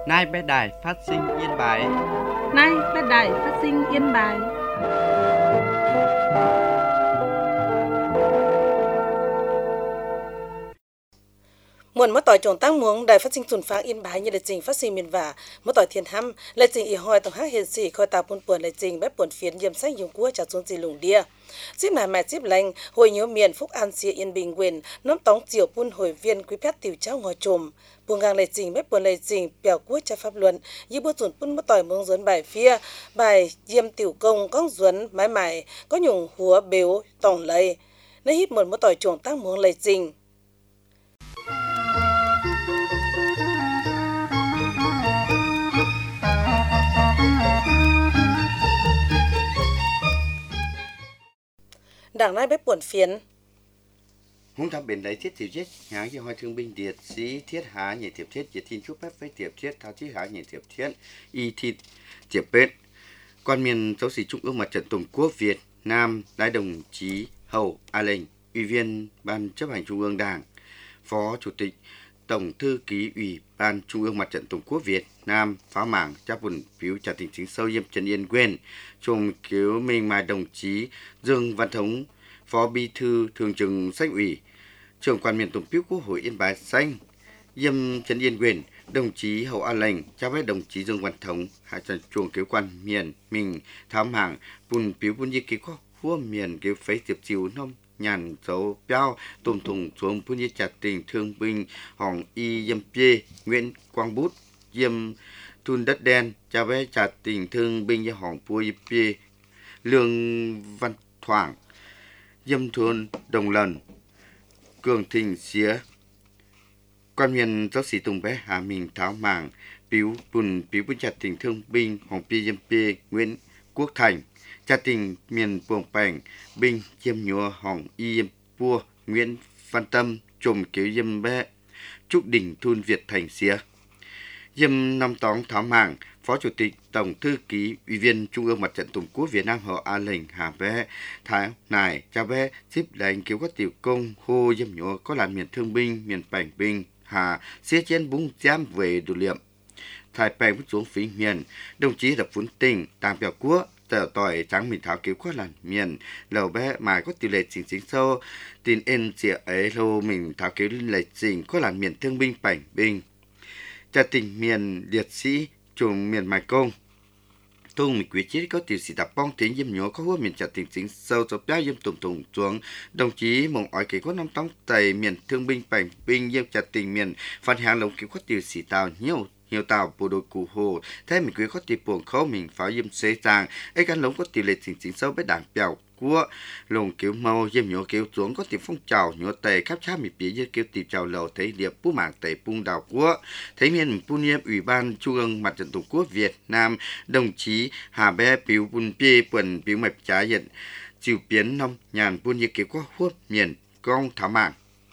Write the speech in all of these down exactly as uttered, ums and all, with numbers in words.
Nay bé đài phát sinh Yên Bái. Nay bé đài phát sinh Yên Bái. Muộn mất tỏi trồng tăng muống đài phát sinh tuần phang Yên Bái như lịch trình phát sinh miền vả mất tỏi thiên hăm lịch trình y hoi tổng hắc hiện sĩ khôi tàu buôn buồn lịch trình bếp buồn phiến yếm sách dùng cua trả xuống gì lùng đia xíp mài mài xíp lành hồi nhớ miền Phúc An xịa Yên Bình quyền nóm tóng chiều buôn hồi viên quý phép tiểu cháu ngồi trùm buông ngang lịch trình bếp buồn lịch trình bèo cua trả pháp luận như bữa tuần buôn mất tỏi muống dẫn bài phía bài yếm tiểu công con duẩn mái mài có nhung húa bếu tổng lầy nơi hít một mất tỏi trồng tăng muống lịch trình. Đảng nay bếp buồn phiến Hùng tháp biển đấy thiết tiểu thiết há cho hoa thương binh điệt sĩ thiết há nhảy tiệp thiết diệt thiên chúc bếp với tiệp thiết thao chí há nhảy tiệp thiết y thịt tiệp bếp quan miền giáo sĩ trung ương mặt trận tổ quốc Việt Nam đại đồng chí Hầu A Lệnh ủy viên ban chấp hành trung ương Đảng phó chủ tịch tổng thư ký ủy ban trung ương mặt trận tổ quốc Việt Nam phá mảng chấp buồn phiếu trả tình chính sâu yêm Trần Yên Quyên trùng cứu minh mai đồng chí Dương Văn Thống phó bí thư thường trực Sách ủy trưởng quan miền tổng phiếu Quốc hội Yên Bái xanh yêm Trần Yên Quyên đồng chí Hầu A Lệnh cho với đồng chí Dương Văn Thống hai trận chuồng cứu quan miền mình thám hàng buồn phiếu buôn như ký có vua miền cứu phế tiệp chiếu nông nhàn dấu béo tùm thùng xuống buôn như chặt tình thương binh hỏng y yêm pê Nguyễn Quang Bút yêm thun đất đen cho với chặt tình thương binh như hỏng pua yêm pê Lương Văn Thoảng yêm thôn Đồng Lần Cường Thịnh xía quan miền giáo sĩ Tùng Bé Hà Minh Tháo Mảng Piếu Bùn Piếu Bùn chặt tình thương binh Hồng Pi Yêm Pê Nguyễn Quốc Thành chặt tình miền Buồng Bảnh binh Chiêm Nhúa Hồng Y Yêm Pua Nguyễn Văn Tâm trùm kéo Yêm Bé Trúc Đình Thun Việt Thành xía Yêm Năm Tóng Tháo Mảng phó chủ tịch tổng thư ký ủy viên trung ương mặt trận tổ quốc Việt Nam Hầu A Lệnh Hà Bé Thái Nải Cha Bé xếp đánh cứu các tiểu công hô Yêm Nhúa có làm miền thương binh miền Bảnh binh Hà xế trên búng giam về đồ liệm thái bè bước xuống phí miền đồng chí đập phun tình tàng bèo quốc tờ tỏi trắng mình tháo cứu qua làn miền lầu bé mà có tỷ lệ chính chính sâu tin en chĩa ấy lô mình tháo cứu lệ trình có làn miền thương binh Bảnh binh cha tình miền liệt sĩ chùm miền Mai Công thùng mình quý chết có tiểu sĩ tập bong tiếng Yêm Nhúa có hua miền chặt tình chính sâu cho béo Yêm tùng tùng xuống đồng chí mong ói kể có năm tông tây miền thương binh Bảnh binh Yêm chặt tình miền phan hàng lồng cứu có tiểu sĩ tàu nhiều nhiều tàu bộ đội cụ hồ thế mình quý có tiểu buồn khâu mình pháo Yêm xế tràng ấy căn lống có tỷ lệ chính chính sâu với đảng bèo của lồng cứu màu Yêm Nhúa cứu xuống có tiểu phong trào nhúa tề khắp cha mình bía kêu tiểu trào lầu thấy điệp bú mảng tề bung đào của thấy miền Pun Yêm ủy ban trung ương mặt trận tổ quốc Việt Nam đồng chí Hà Bé Piếu Bun Pê Quần Piếu Mạch Trá Hiện chịu biến nông nhàn Pun Yêm cứu có huốt miền Công Thảo Mảng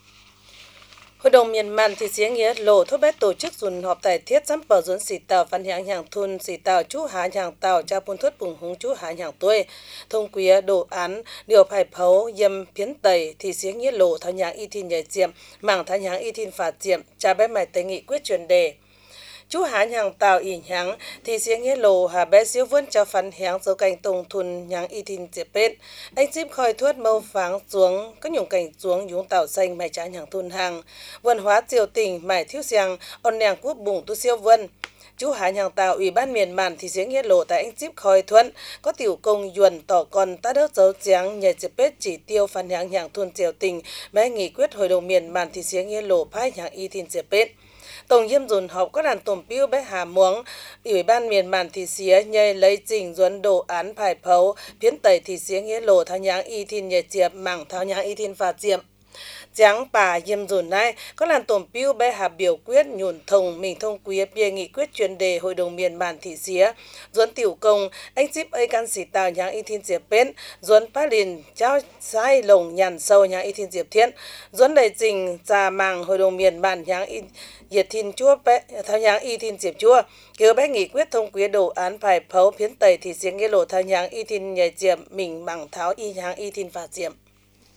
Hội đồng miền màn thì xía nghĩa lộ thốt bét tổ chức dùn họp tại thiết giám bảo dùn xì tàu văn hạng hàng thun xì tàu chú há hàng tàu cha buôn thốt bùng húng chú há hàng tuổi thông quý đồ án điều phải phấu yêm phiến tẩy thì xía nghĩa lộ thao nhàng y thiên nhảy diệm mảng thao nhàng y thiên phạt diệm cha bé mày tới nghị quyết truyền đề chú há hàng tàu ỉ nháng thì xía nghĩa lộ hà bé xíu vươn cho phán háng dấu cảnh tùng thun nháng y thiên diệp bết anh chip khoi thuất mâu pháng xuống có nhung cảnh xuống nhúng tàu xanh mày trả nhàng thun hàng vườn hóa triều tình mày thiếu xiang on nàng quốc bùng tu siêu vân chú há hàng tàu ủy ban miền màn thì xía nghĩa lộ tại anh chip khoi thuẫn có tiểu công yuan tỏ còn ta đỡ dấu tráng nhảy diệp bết chỉ tiêu phán háng hàng thun triều tình mẹ nghị quyết hội đồng miền màn thì xía nghĩa lộ phái háng y thiên diệp bết tổng yêm dùn họp có đàn tổm piu bé hà muống ủy ban miền màn thì xía nhây lấy trình duẩn đồ án phải phấu phiến tẩy thì xía nghĩa lộ thao nháng y thiên nhảy diệp mảng thao nháng y thiên phạt diệm Giáng bà yêm dùn này có làn tổm piu bé hà biểu quyết nhùn thông mình thông quý bia nghị quyết chuyên đề hội đồng miền bản thị xía duẩn tiểu công anh chip ấy can sĩ tàu nháng y thiên diệp bến duẩn pa lìn trao sai lồng nhàn sâu nháng y thiên diệp thiên duẩn đầy trình trà màng hội đồng miền bản nháng y diệt thiên chúa bé thao nháng y thiên diệp chúa kêu bé nghị quyết thông quý đồ án phải phấu phiến tẩy thì xía nghĩa lộ thao nháng y thiên nhảy diệp mình bằng tháo y nháng y thiên phạt diệm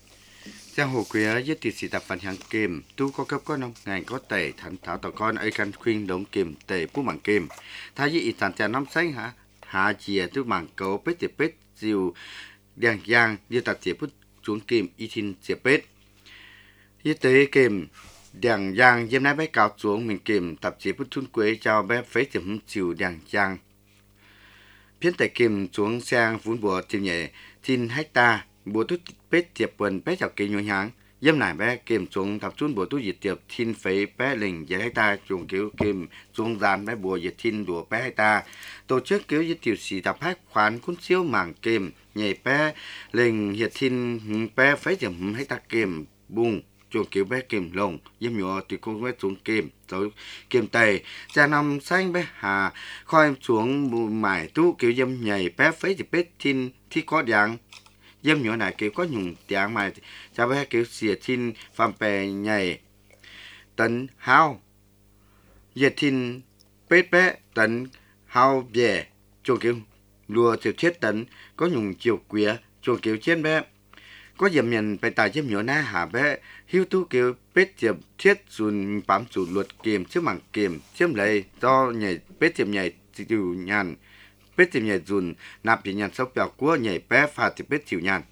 Giang hồ quế nhất tỷ sĩ tập phản hàng kìm, tu có cấp có nông ngành có tẩy thẳng thảo tàu con ấy căn khuyên đống kìm tẩy bút bằng kìm. Thái dị tàn trà năm xanh hả? Hạ chìa tu bằng cấu bết tiệp bết dìu đèn giang như tạp chìa bút xuống kìm y thìn chìa bết. Y tế kìm đèn giang dêm nái bé cao xuống mình kìm tạp chìa bút thun quế cho bé phế chìm chịu đèn giang. Phiến tẩy kìm xuống sang vốn bùa chìm nhẹ thìn hecta bùa tu bết tiệp quần bé chọc kỳ nhô nháng. Dâm nải bé kìm xuống thập xuống bùa tu diệt tiệp thìn phế bé lình dễ hecta chuồng cứu kìm xuống dàn bé bùa diệt thìn đùa bé hecta. Tổ chức cứu diệt tiểu sĩ tập hát khoán cuốn siêu mảng kìm nhảy bé lình diệt thìn bé phế chìm hecta kìm bùng chuồng cứu bé kìm lồng dâm nhọ tùy con bé xuống kìm rồi kìm tẩy cha năm xanh bé hà khoi xuống mải tu cứu dâm nhảy bé phế chìm bé thìn thi có đảng dâm nhỏ này kiểu có nhung tiếng mà cho bé kiểu xìa thiên phạm bè nhảy tấn hao diệt thiên bết bé tấn hao bè chuồng kiểu lùa tiểu chết tấn có nhung chiều quía chuồng kiểu chết bé có dầm nhận bài tài dâm nhỏ na hà bé hiu tu kiểu bết tiệp thiết dùn bám dùn luật kiềm trước mảng kiềm chiếm lấy do nhảy bết tiệp nhảy chịu nhàn bết tiệp nhảy dùn nạp chỉ nhàn sốc bèo của nhảy bé phạt thì bết chịu nhàn.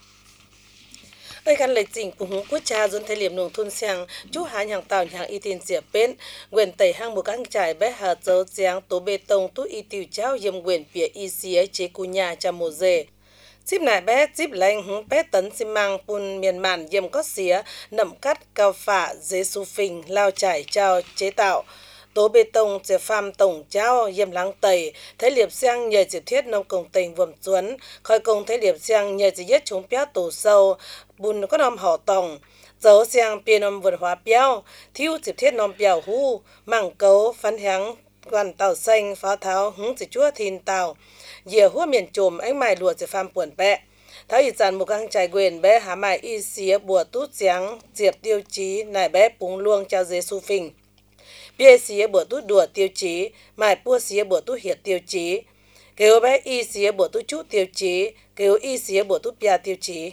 Ơi căn lệ chỉnh của hùng quốc cha dồn thời điểm nông thôn sang chú hạ hàng tàu hàng y tin diệp bên quyền tẩy hàng một căng trải bé hà dấu giang tố bê tông tú y tiêu cháo yếm quyền phía y xí chế cu nhà cha mồ dê chip nải bé chip lạnh hùng bé tấn xi măng pun miền màn yếm có xía nậm cắt cao phạ dế su phình lao trải trao chế tạo tố bê tông chế pham tổng trao yếm lắng tẩy thấy liệp sang nhờ chỉ thiết nông công tình vườn chuấn khởi công thấy liệp sang nhờ chỉ giết chúng bé tổ sâu bùn có nòm họ tòng dấu sang bia nòm vườn hóa béo thiếu chỉ thiết nòm béo hu mảng cấu phán háng quan tàu xanh pháo tháo hứng chỉ chúa thìn tàu dìa hua miền trùm ánh mài lùa chỉ pham buồn bẹ tháo y dàn một căng trải quyền bé há mài y xía bùa tút giáng diệp tiêu chí nải bé búng luông trao dế su phình bia xía bùa tút đùa tiêu chí mài pua xía bùa tút hiệt tiêu chí kêu bé y xía bùa tút chút tiêu chí kêu y xía bùa tút bia tiêu chí.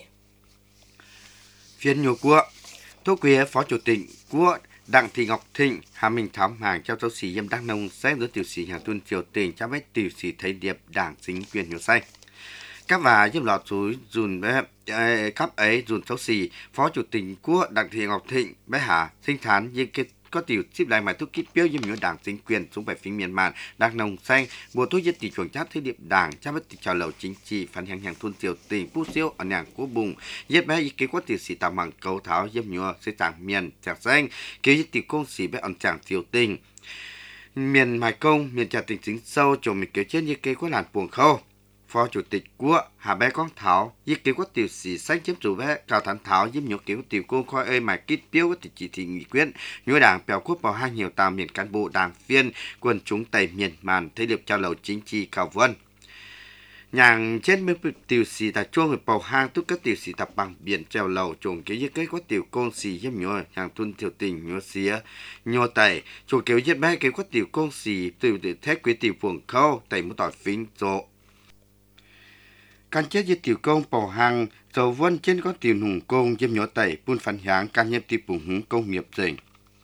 Phiên nhiều của Tô Quế Phó Chủ tịch của Đặng Thị Ngọc Thịnh Hà Minh Thám hàng cho giáo sĩ Yêm Đăng Nông xét đối tiểu sĩ hàng tuân triều tình cho bé tiểu sĩ thấy điệp đảng chính quyền nhiều say các và giúp lọt suối dùn bé cấp ấy dùn giáo sĩ Phó Chủ tịch của Đặng Thị Ngọc Thịnh bé Hà sinh thán như kết có tiểu ship lại mà thuốc kít biếu như nhiều đảng chính quyền xuống bảy phiên miền màn đảng nông xanh bộ thuốc nhất tỷ chuẩn chát thế điệp đảng cho bất tỷ trào lầu chính trị phản hàng hàng thôn triều tình bút siêu ở nàng của bùng giết bé ý kiến có tiểu sĩ tạm bằng cầu tháo dâm nhựa sẽ chẳng miền chạc xanh kêu nhất tỷ công sĩ bé ẩn chẳng triều tình miền mài công miền trà tình chính sâu cho mình kêu chết như kế có làn buồn khâu Phó Chủ tịch của Hà Bé Con Thảo với kiểu có tiểu sĩ sách chấm chủ bé cao thản thảo với nhiều kiểu tiểu cô khoi ơi mà kít biếu có chỉ thị nghị quyết nhiều đảng bèo quốc bảo hai nhiều tàu miền cán bộ đảng viên quân chúng tây miền màn thế điệp trao lầu chính trị cao vân nhàng trên mấy tiểu sĩ tại chuông người bầu hang tất các tiểu sĩ tập bằng biển treo lầu trồng kiểu như cái có tiểu công sĩ giúp nhiều hàng tuân tiểu tình nhiều xía nhiều tẩy trồng kiểu như bé kiểu có tiểu công sĩ từ từ thép quý tiểu phường khâu tẩy một tỏi phính rộ can chết với tiểu công bầu hàng dầu vân trên có tiểu hùng công dâm nhỏ tẩy buôn phản háng can nhập tiểu bùng hứng công nghiệp dình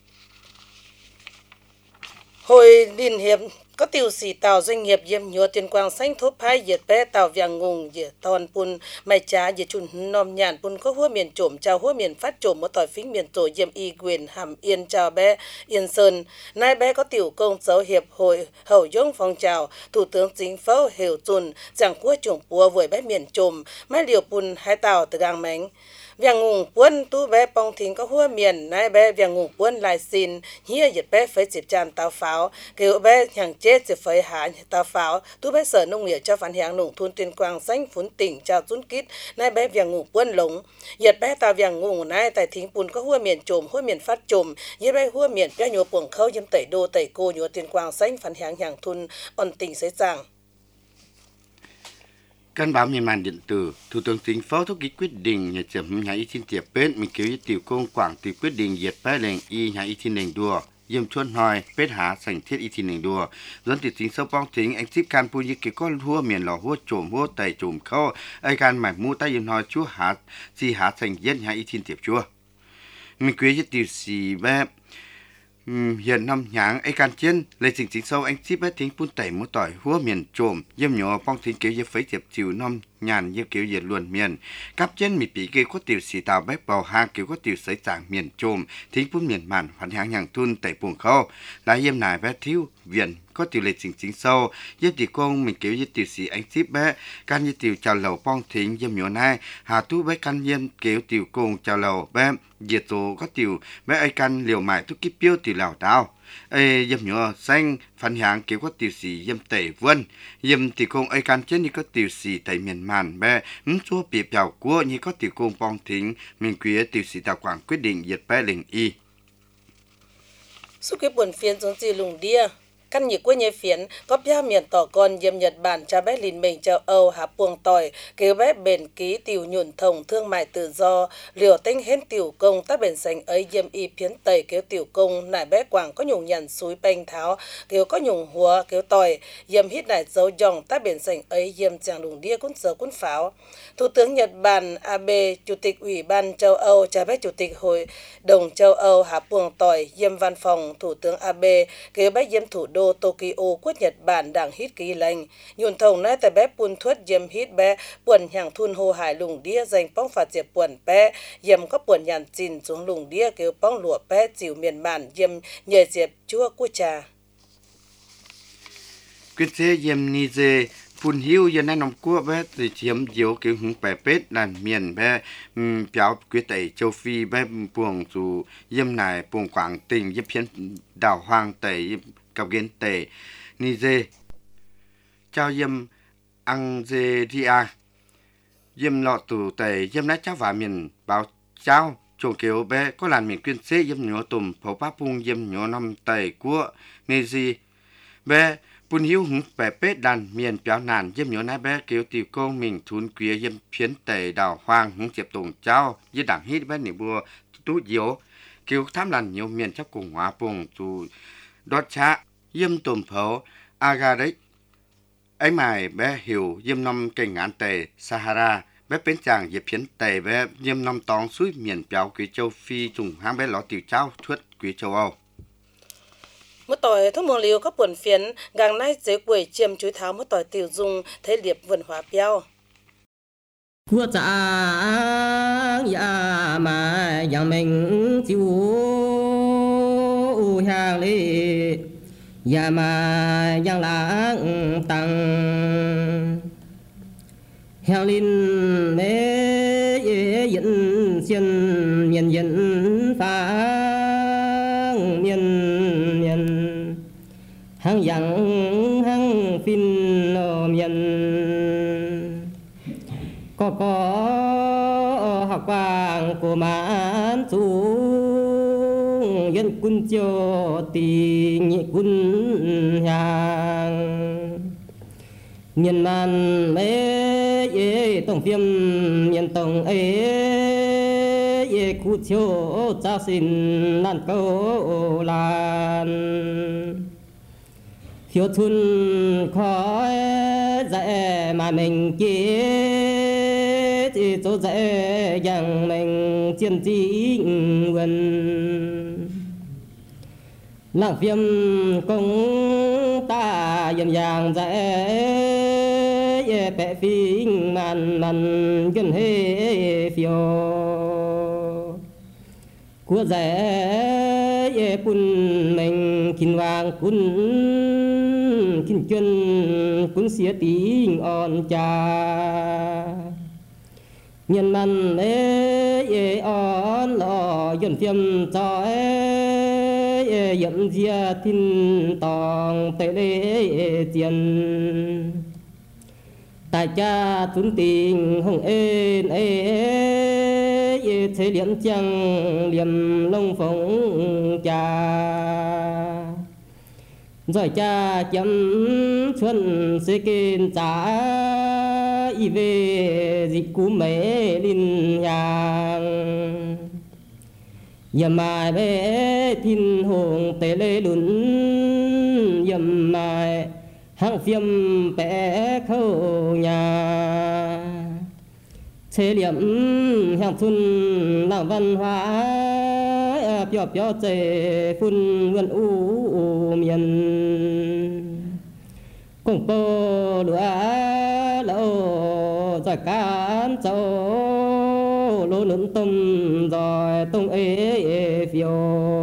Hội Liên hiệp có tiểu sĩ tàu doanh nghiệp yếm nhựa tiền quang xanh thốp hai diệt bé tàu vàng ngùng diệt thòn pun mày trá diệt chun nòm nhàn pun có hua miền trộm chào hua miền phát trộm một tỏi phính miền tổ yếm y quyền hàm yên chào bé yên sơn nay bé có tiểu công giáo hiệp hội hậu dông phong trào thủ tướng chính phủ hiểu chun giảng quốc trộm bùa với bé miền trộm mai liều pun hai tàu từ gang mánh vàng ngùng quân tu bé bong thính có hua miền nay bé vàng ngùng quân lại xin hia diệt bé phải dịp tràn tàu pháo kêu bé hàng chết dịp phải hạ tàu pháo tu bé sở nông nghiệp cho phản hàng nông thôn tuyên quang xanh phun tỉnh chào dún kít nay bé vàng ngùng quân lống diệt bé tàu vàng ngùng nay tại thính bùn có hua miền trộm hua miền phát trộm diệt bé hua miền bé nhua buồng khâu yếm tẩy đô tẩy cô nhua tuyên quang xanh phản hàng hàng thôn ổn tỉnh xây giang Căn báo miền màn điện tử, Thủ tướng Chính phủ thúc ký quyết định nhà chấm nhà y thiên tiệp bên mình kêu tiểu công quảng từ quyết định diệt bái lệnh y nhà y thiên lệnh đùa yếm chuan hoi pet há sành thiết y thi nền đùa dẫn từ chính sâu bong chính anh ship can pu như cái con hua miền lò hua trộm hua tẩy trộm khâu ai can mải mu tay yếm hoi chúa há si há sành yết há y thiên tiệp chúa mình quý cho tiêu xì bé hiện năm nháng ai can chiến lấy chính chính sâu anh ship bé tính pun tẩy mu tỏi hua miền trộm yếm nhỏ bong chính kiểu yếm phấy tiệp chiều năm nhàn như kiểu nhiệt luồn miền cắp trên mì bị kia có tiểu xì tàu bếp bò hang kiểu có tiểu sấy chẳng miền trồm thính phun miền màn phản hàng hàng thun tẩy buồng khâu lá yếm nải bé thiếu viện có tiểu lệ chính chính sâu yếm tỷ công mình kiểu như tiểu xì anh ship bé can như tiểu chào lầu bong thính yếm nhỏ này hà tu bé can yếm kiểu tiểu công chào lầu bé diệt tổ có tiểu bé ai can liều mại tu kíp piêu tiểu lào đào ê yếm nhỏ xanh phản hàng kiểu có tiểu xì yếm tẩy vân yếm tỷ công ai can trên như có tiểu xì tẩy miền màn bé ứng chúa bị bèo của như có tiểu công bong thính mình quý tiểu sĩ tàu quảng quyết định diệt bé lệnh y suốt cái buồn phiền giống gì lùng đia căn nhị quê nhẹ phiến có bia miền tỏ con yếm Nhật Bản cha bé lìn mình châu Âu hạ buông tỏi kêu bé bền ký tiểu nhuận thông thương mại tự do liều tinh hên tiểu công ta bền sành ấy yếm y phiến tẩy kêu tiểu công nải bé quảng có nhung nhằn suối banh tháo kêu có nhung hùa kêu tỏi yếm hít nải dấu dòng ta bền sành ấy yếm chàng lùng đia cuốn giờ cuốn pháo Thủ tướng Nhật Bản Abe chủ tịch Ủy ban châu Âu cha bé chủ tịch Hội đồng châu Âu hạ buông tỏi yếm văn phòng Thủ tướng Abe kêu bé yếm thủ đô Tokyo quốc Nhật Bản đang hít ký lệnh nhuận thông nay tại bé buôn thuất yếm hít bé buồn hàng thun hồ hải lùng đĩa dành bóng phạt diệp buồn bé yếm có buồn nhàn chìn xuống lùng đĩa kêu bóng lụa bé chịu miền bản yếm nhờ diệp chúa quốc trà quyết thế yếm ni dê phun hiu yên nay nằm cua bé thì chiếm diếu kiểu hứng bè pết đàn miền bé béo quyết tẩy châu Phi bé buồng dù yếm này buồng Quảng Tỉnh yếm phiến đảo Hoàng tẩy cặp kiến tệ Niger trao yếm Algeria yếm lọ tù tệ yếm nát cháu và miền báo cháu chỗ kiểu bé có làn miền quyên xế yếm nhỏ tùm phổ bá bung yếm nhỏ năm tệ của Niger bé bún hiếu hứng bè pết đàn miền béo nàn yếm nhỏ nát bé kiểu tiểu công mình thun quía yếm phiến tệ đảo Hoàng hứng diệp tùng cháu với đảng hít bé nỉ bùa tú diếu kiểu tham làn nhiều miền chấp cùng hóa bùng dù đót cha yếm tùm phấu Agaric ấy mài bé hiểu yếm năm kênh ngán tề Sahara bé bến chàng dịp phiến tề bé yếm năm tóng suối miền béo quý châu Phi trùng hang bé ló tiểu trao thuất quý châu Âu một tỏi thông mong liều có buồn phiến gang nay dễ quẩy chiêm chuối tháo một tỏi tiểu dung thấy liệp vườn hóa béo của cha ya mà yang mình chịu hàng lì ya mà yang lãng tăng hàng linh mê dẫn xiên miền dẫn phang miền miền hàng yang hàng phin miền có có học vàng của mãn xuống dân quân cho tình quân hàng nhân man mê tổng phiêm nhân tổng ấy khu chiếu cha xin lan câu lan thiếu thun khói dễ mà mình kia thì chỗ dễ dàng mình chiến chính gần làng phiêm công ta dần dàng dễ bẻ phim màn màn gần hết phiêu của dễ bún mình kinh vàng cún kinh chân cún xía tiếng on cha nhân man ê on lò dân phiêm cho ê dậm dia tin tòng tê lê tiền tại cha tuấn tình hồng ên ê thế liễm trăng liềm lông phóng cha rồi cha chấm xuân sẽ kên trả y về dịch cú mẹ linh nhàng yếm mai bé thiên hùng tê lê lún yếm mai hàng phiêm bé khâu nhà chế liệm hàng thun làng văn hóa biểu biểu chế phun vườn u miền cùng bồ lúa lỗ rồi cán châu lúa lớn tôm rồi tôm ế phiêu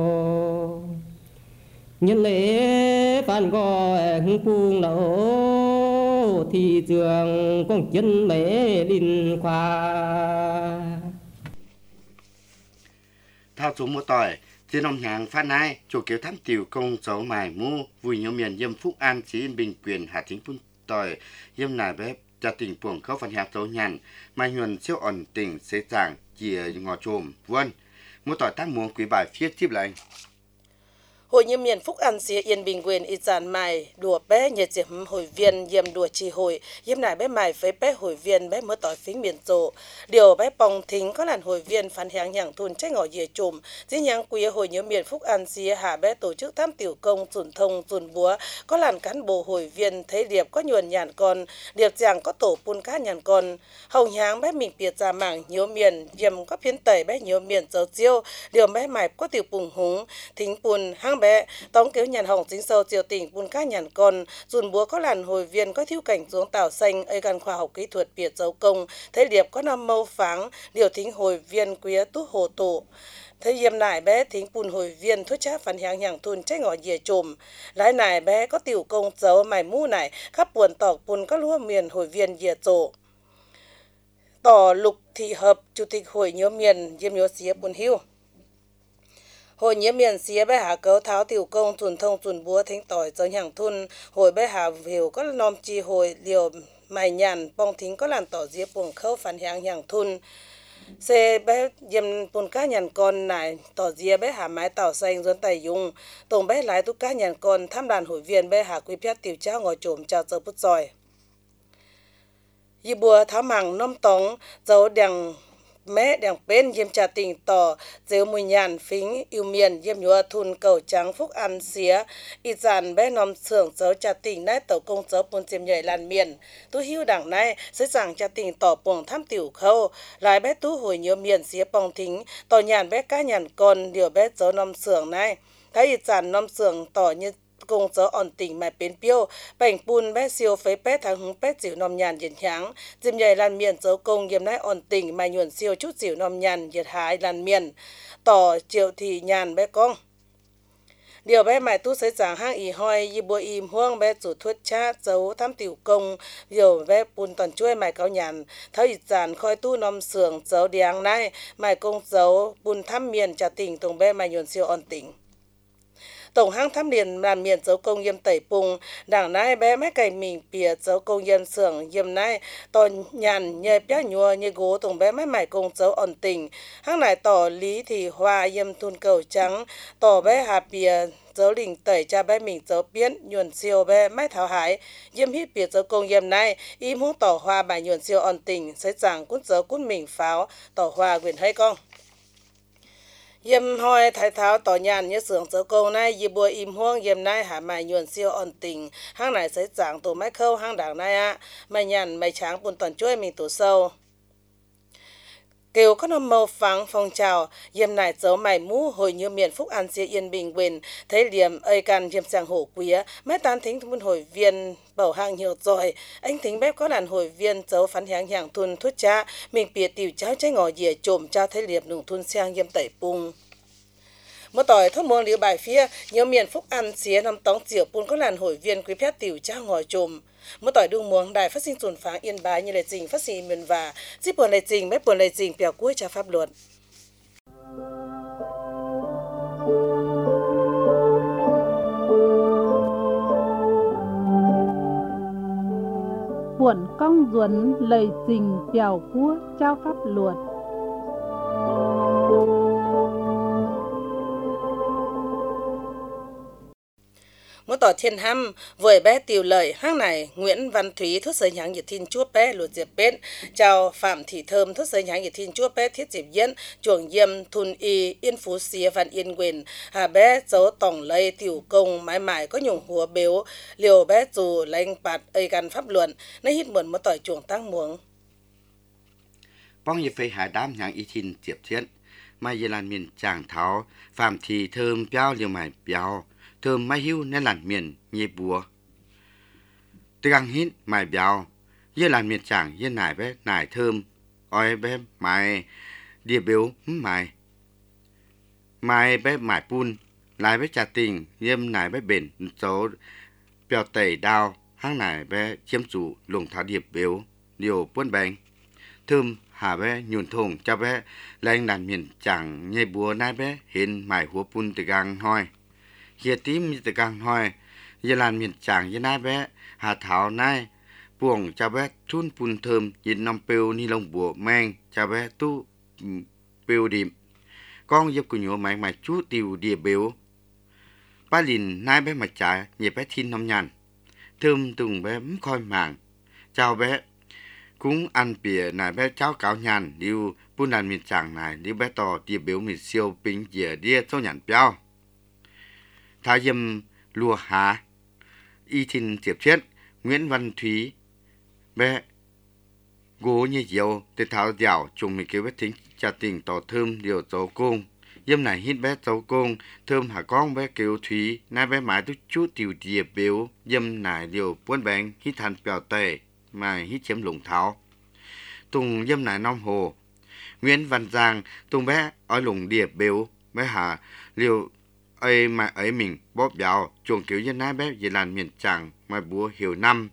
nhân lễ phan gọi hưng cung lỗ thị trường công chân mế linh khoa thao chúng một tỏi trên ông hàng phan ai chủ kiểu thám tiểu công cháu mài mu vui nhiều miền yêm phúc an chí bình quyền hà chính phun tỏi yêm nài bếp gia tình buồng khâu phần hạt cháu nhàn mai nhuần siêu ổn tỉnh xế giảng chìa ngò trồm vân một tỏi tác muông quý bài phía tiếp lại Hội nhiệm miền Phúc An xía Yên Bình quyền y giàn mài đùa bé nhiệt diệm hội viên yếm đùa trì hội yếm nải bé mài với bé hội viên bé mơ tỏi phính miền rộ điều bé bong thính có làn hội viên phán hàng nhàng thun trách ngỏ dìa chùm dĩ nhàng quý hội nhiệm miền Phúc An xía hạ bé tổ chức tham tiểu công dùn thông dùn búa có làn cán bộ hội viên thấy điệp có nhuần nhàn con điệp giàng có tổ pun cá nhàn con hầu nháng bé mình biệt ra mảng nhiều miền yếm có phiến tẩy bé nhiều miền dấu chiêu điều bé mài có tiểu bùng húng thính pun hang bé tống kéo nhàn hỏng chính sâu triều tỉnh bùn cá nhàn con dùn búa có làn hồi viên có thiếu cảnh xuống tảo xanh ấy gần khoa học kỹ thuật biệt dấu công thế điệp có năm mâu pháng điều thính hồi viên quía tút hồ tổ thế yếm nải bé thính bùn hồi viên thuốc chát phản hàng hàng thun trách ngỏ dìa chùm lái nải bé có tiểu công dấu mải mu nải khắp buồn tọc bùn có lúa miền hồi viên dìa trộ tỏ lục thị hợp chủ tịch hội nhớ miền yếm nhớ xía bùn hiu hội nhiễm miền xía bé hạ cấu tháo tiểu công tuần thông tuần búa thính tỏi dấu hàng thun hội bé hạ hiểu có nom chi hội liều mài nhàn bong thính có làn tỏ dĩa buồng khâu phản hàng hàng thun xe bé yếm bùn cá nhàn con nải tỏ dĩa bé hạ mái tảo xanh dẫn tài dùng tổng bé lái tu cá nhàn con tham đàn hội viên bé hạ quý piát tiểu trao ngồi trộm chào giờ bút giỏi y bùa tháo mảng nom tống dấu đèn mẹ đèn bên yếm trà tình tỏ dếu mùi nhàn phính yêu miền yếm nhúa thun cầu trắng Phúc An xía y dàn bé nòm xưởng dấu trà tình nái tàu công dấu bùn diêm nhảy làn miền tu hiu đảng này sẽ giảng trà tình tỏ buồng tham tiểu khâu lại bé tu hồi nhớ miền xía bong thính tỏ nhàn bé cá nhàn con điều bé dấu nòm xưởng này thấy y dàn nòm xưởng tỏ như công dấu ổn tỉnh mà biến piêu bảnh bùn bé siêu phế bé thằng hứng bé dịu nòm nhàn diệt háng dìm nhảy lan miền dấu công yếm nái ổn tỉnh mà nhuận siêu chút dịu nòm nhàn diệt hái lan miền tỏ triệu thì nhàn bé con điều bé mải tu xây giảng hang ý hoi y bùa im huang bé chủ thuất chát dấu tham tiểu công điều bé bùn toàn chuối mải cáo nhàn thấy ít giản khoi tu nòm sưởng dấu điang này mải công dấu bùn thăm miền trà tỉnh tổng bé mải nhuận siêu ổn tỉnh tổng hang thăm liền làm miền dấu công yếm tẩy pung đảng nai bé mấy cày mình bìa dấu công yếm sưởng yếm nai tò nhàn nhẹ bé nhua như gỗ tổng bé mấy mải công dấu ổn tình hang này tỏ lý thì hoa yếm thun cầu trắng tỏ bé hà bìa dấu lình tẩy cha bé mình dấu biến nhuận siêu bé mấy thảo hải yếm hít bìa dấu công yếm nai im hút tỏ hoa bài nhuận siêu ổn tình sẽ giảng cút dấu cút mình pháo tỏ hoa quyền hay con yếm hoi thái tháo tỏ nhàn như sưởng dấu công này y bùa im huang yếm nai hạ mài nhuận siêu ổn tình hang này sẽ giảng tổ máy khâu hang đảng này ạ mày nhàn mày tráng bùn toàn chuối mình tổ sâu kêu có nôm màu phẳng phong trào yếm nải dấu mày mũ hồi như miền Phúc An xía Yên Bình quyền thấy liềm ơi can yếm sang hổ quía mấy tan thính thun hội viên bảo hàng nhiều rồi anh thính bếp có đàn hội viên dấu phán hàng hàng thun thuốc cha mình bịa tiểu cháu trái ngỏ dìa trộm cha thấy liềm nùng thun sang yếm tẩy pung một tỏi thốt muôn liu bài phía nhiều miền Phúc An xía nằm tống chiều pun có làn hội viên quý phép tiểu cha ngồi trộm một tỏi đung muông đài phát sinh tuần pháng Yên Bái như lệ trình phát sinh miền và giúp buồn lệ trình mấy buồn lệ trình bèo cuối cha pháp luật buồn công duẩn lời trình bèo cuối trao pháp luật một một tỏ thiên hăm với bé tiểu lợi hang này Nguyễn Văn Thúy thuốc giới nháng nhiệt thiên chúa bé luật diệp bết chào Phạm Thị Thơm thuốc giới nháng nhiệt thiên chúa bé thiết diệp diễn chuồng yêm thun y yên phú xìa văn yên quyền hà bé dấu tổng lây tiểu công mãi mãi có nhung hùa béo liều bé dù lãnh bạt ây gan pháp luận nay hít mượn một tỏi chuồng tăng muống Bong như phê hạ đám nháng y thiên diệp thiên mai giờ làn miền chàng tháo Phạm Thị Thơm béo liều mải béo Thơm mai hưu nên làn miền nhê bùa Từ găng hít mải béo Giờ làn miền chàng giờ nải bé nải thơm Ôi bé mải địa béo mải Mai bé mải pun Lại bé trà tình Yêm nải bé bền Số béo tẩy đao Hang nải bé chiếm chủ lùng tháo điệp béo Điều buôn bánh Thơm hà bé nhuồn thùng cho bé Lên làn miền chàng nhê bùa nải bé Hên mải hùa pun từ găng hoi Hìa tím như từ găng hoi Giờ làn miền chàng như nai bé Hà thảo nai Buồng cho bé thun pun thơm Nhìn nông bèo ni lông bùa mang Cho bé tu bèo điểm Con giúp của nhổ mày mày chú tiêu địa béo Ba lìn nai bé mà chạy Nhẹ bé thiên nông nhàn Thơm tùng bé mắm khoi màng Chào bé Cũng ăn bìa nài bé cháu cáo nhàn Điều bún làn miền chàng này Điều bé tỏ địa béo mình siêu bình dìa đĩa sâu nhàn béo Thả dâm lùa há Y thìn diệp chết Nguyễn Văn Thúy Bé Gố như dầu Từ tháo dạo Chúng mình kêu bé thính Chà tình tỏ thơm điều dấu công Dâm này hít bé dấu công Thơm hả con bé kêu Thúy Nai bé mãi tôi chút tiểu địa béo Dâm này điều buôn bánh Hít thành bèo tệ Mà hít chiếm lũng tháo Tùng dâm này nông hồ Nguyễn Văn Giang Tùng bé ở lũng địa béo Bé hả liều ấy mà ấy mình bóp béo chuồng kiểu dân nai bé về làn miền chẳng mà búa hiểu năm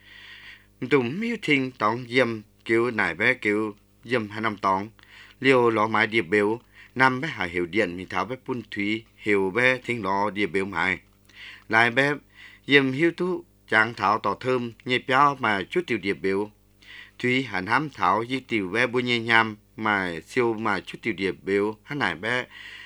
tùng miêu thinh tóng dâm kiểu nải bé kiểu dâm hai năm tóng liều ló mái địa béo năm bé hà hiểu điện mình tháo bé pun thúy hiểu bé thinh ló địa béo mái lại bé dâm hiếu tú chẳng tháo tỏ thơm nhẹ béo mà chút tiểu địa béo thúy hẳn hám tháo dư tiểu bé bua nhẹ nham mà siêu mà chút tiểu địa béo hắn nải bé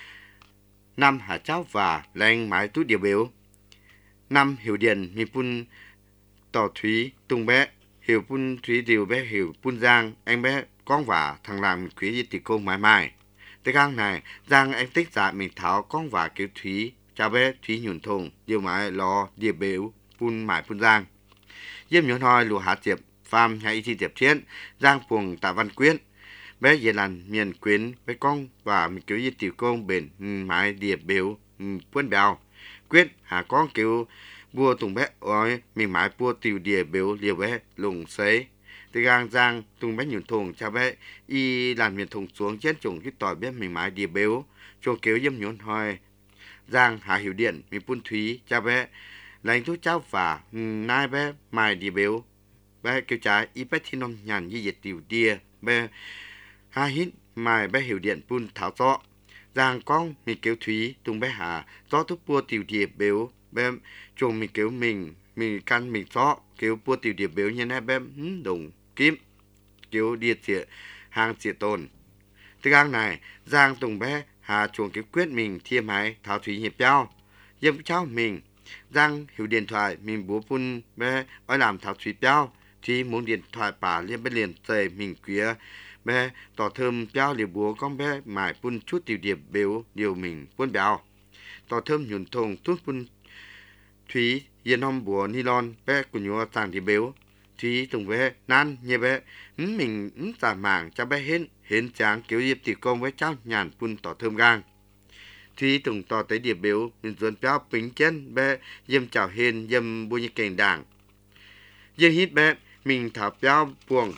năm hà cháu và lên mãi túi địa béo năm hiểu điện mi pun tỏ thúy tung bé hiểu pun thúy điều bé hiểu pun giang anh bé con và thằng làm quý di tì công mãi mãi tới gang này giang anh tích dạ mình tháo con và kiểu thúy cho bé thúy nhuận thùng điều mãi lo địa béo pun mãi pun giang diêm nhuận hoi lùa hạt diệp pham hay thi diệp thiên giang phùng tạ văn quyết bé về làn miền quyến bé con và mình kiểu như tiểu công bền mãi địa béo quân béo quyết hà con kiểu bua tùng bé ơi mình mãi bua tiểu địa béo liều bé lùng sấy từ gang giang tùng bé nhuận thùng cho bé y làn miền thùng xuống chết trùng cái tỏi bé mình mãi địa béo cho kiểu dâm nhuận hoi giang hà hiểu điện mình pun thúy cho bé lãnh thuốc cháu và nai bé mãi địa béo bé kêu trái y bé thiên nông nhàn như diệt tiểu địa bé hà hít mài bé hiểu điện pun tháo gió giang con mình kêu thúy tung bé hà gió thuốc bua tiểu địa béo bé chuồng mình kêu mình mình căn mình gió kêu bua tiểu địa béo như này bé đồng kiếm kêu địa diệt hàng diệt tồn từ gang này giang tung bé hà chuồng kêu quyết mình thiêm hái tháo thúy hiệp nhau dâm cháu mình giang hiểu điện thoại mình búa pun bé ở làm tháo thúy béo thì muốn điện thoại bà liên bé liền tề mình quía bé tỏ thơm béo liều búa con bé mải pun chút tiểu điệp béo điều mình pun béo tỏ thơm nhuận thùng chút pun thúy yên hôm búa nylon bé của nhua tàng điệp béo thúy tùng bé nan nhẹ bé mình giả mảng cho bé hên hên tráng kiểu diệp tiểu công với cháu nhàn pun tỏ thơm gang thúy tùng tỏ tới điệp béo mình dồn béo pính chân bé dâm chào hên dâm bua như kèn đảng dâm hít bé mình thả béo buồng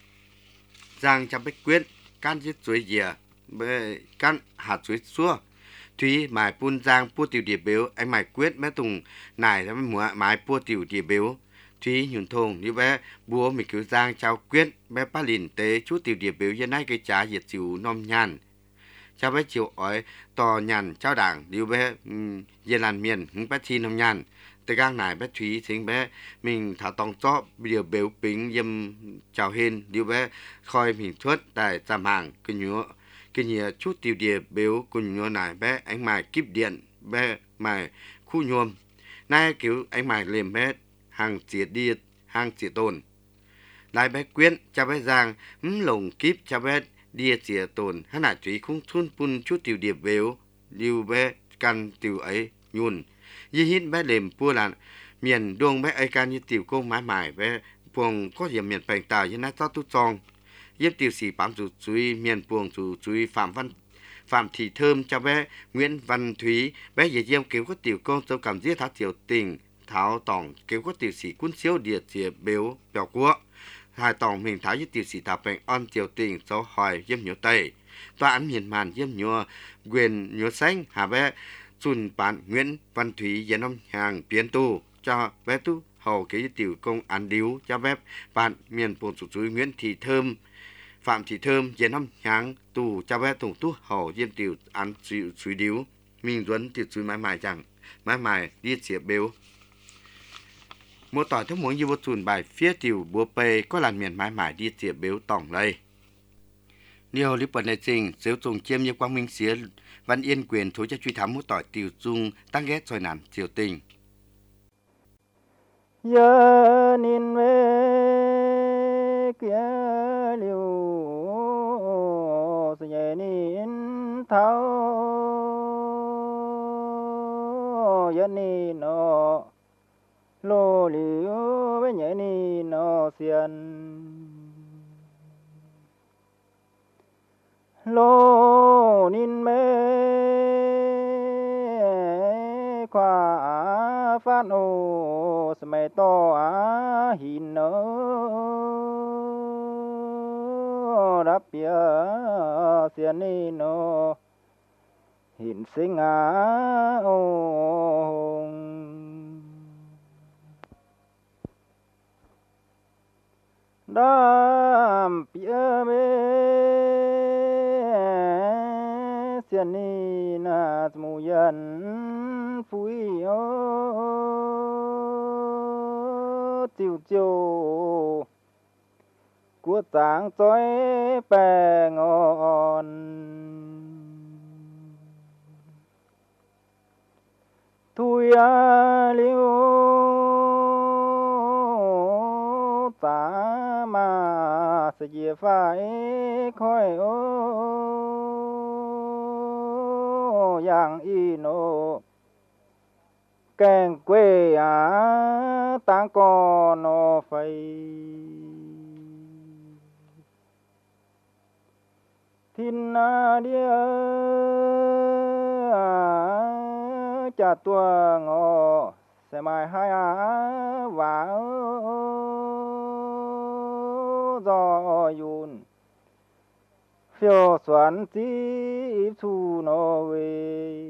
giang cho bé quyết can giết chuối dìa bé can hạt chuối xua thúy mài pun giang pua tiểu địa béo anh mài quyết bé tùng nải ra múa mái pua tiểu địa béo thúy nhuận thùng như bé búa mình cứu giang trao quyết bé ba lìn tế chút tiểu địa béo dân nay cái trả diệt chịu nom nhàn cho bé chịu ói to nhàn trao đảng như bé dân làn miền hứng bé thi nom nhàn từ gang này bé thúy thính bé mình thả tòng chó điều béo pính dâm chào hên điều bé khoi mình thuất tại giảm hàng cứ nhớ cứ nhớ chút tiêu địa béo cứ nhớ này bé anh mài kíp điện bé mài khu nhuôm nay cứu anh mải liềm hết hàng chia đi hàng chia tồn lại bé quyến cha bé giang ấm lồng kíp cha bé đi chia tồn hắn là chỉ không thun pun chút tiểu điệp véo lưu bé căn tiểu ấy nhún y hít bé liềm pua là miền đông bé ai can như tiểu công mãi mãi bé buông có điểm miền bành tàu như nát tao tu tròn yếm tiểu sĩ bám chủ chuối miền buông chủ chuối phạm văn phạm thị thơm cho bé Nguyễn Văn Thúy bé về diêm cứu có tiểu công châu cảm giết tháo tiểu tình tháo tòng cứu có tiểu sĩ quân siêu địa chia béo bèo quốc hai tòng mình tháo với tiểu sĩ thảo bệnh on tiểu tình cho hỏi diêm nhớ tây tòa án miền màn diêm nhớ quyền nhớ xanh hà bé chun bản Nguyễn Văn Thúy dẫn ông hàng biến tu cho bé tu hầu cái tiểu công án điếu cho bé bạn miền buông chủ chuối Nguyễn Thị Thơm Phạm Thị Thơm dẫn năm tháng tù cho bé tổng tu hầu diêm tiểu án chịu suy điếu Minh Duấn tiểu suy mãi mãi chẳng mãi mãi đi chia béo một tỏi thức muốn như vô chùn bài phía tiểu búa pê có làn miền mãi mãi đi chia béo tổng lây điều lý bật này trình nếu dùng chiêm như quang minh xía văn yên quyền thối cho truy thám một tỏi tiểu dung tăng ghét rồi nản triều tình giờ nhìn về kia liu sẽ nhẹ nín tháo giờ nín nó lô liu với nhẹ nín nó xiên lô nín mê qua phát ô mày to á hin nó đáp bia xiên ni nó hin sinh á ô đáp bia mê xiên ni na mù dân phui ô chiều chiều của sáng tối bè ngon thui à liu ta mà sẽ về phải khói ô yang ino kèn quê á tang con nó phải thiên na dia cha tua ngọ sẽ mai hai á và do yun phiêu xoắn tí thu nó về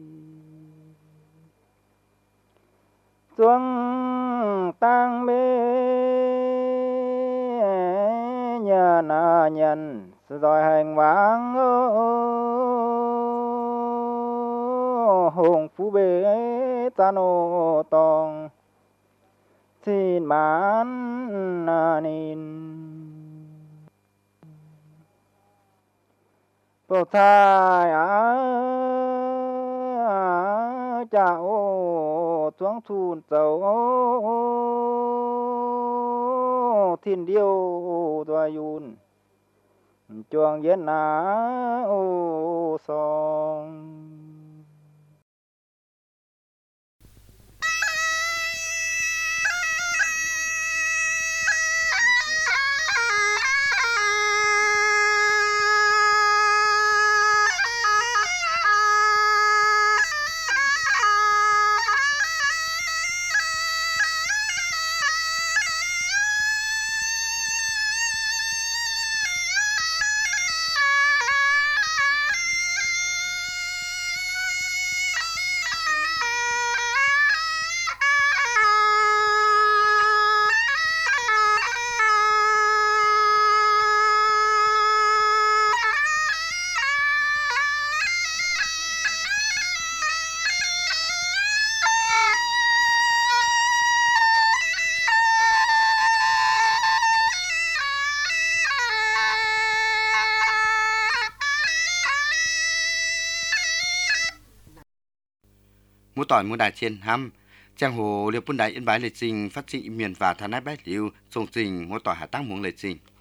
xuống tăng bê nhà na nhân rồi hành vắng hùng phú bê ta nô tòng xin mãn na nín bầu thai á cha ô xuống thun dầu thiên điêu đoài yun chuông yên ná ô song Mũ tỏi mũ đại chiên hăm Trang hồ liều bún đại yên bái lệ trình phát sinh miền và thà nát bái liều sông trình ngô tỏ hạ tăng muống lệ trình